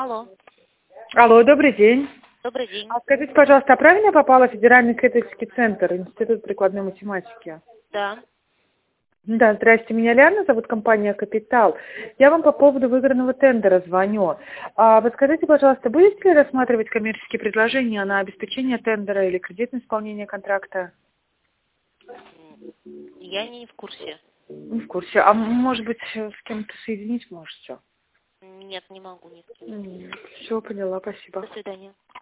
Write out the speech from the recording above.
Алло, Алло, добрый день. добрый день. А скажите, пожалуйста, а правильно я попала в Федеральный исследовательский центр, Институт прикладной математики? Да. Да, здрасте, меня Лиана зовут, компания «Капитал». Я вам по поводу выигранного тендера звоню. Вы скажите, пожалуйста, будете ли рассматривать коммерческие предложения на обеспечение тендера или кредитное исполнение контракта? Я не в курсе. Не в курсе. А может быть, с кем-то соединить можете? Нет, не могу, ни с кем. Все, поняла, спасибо. До свидания.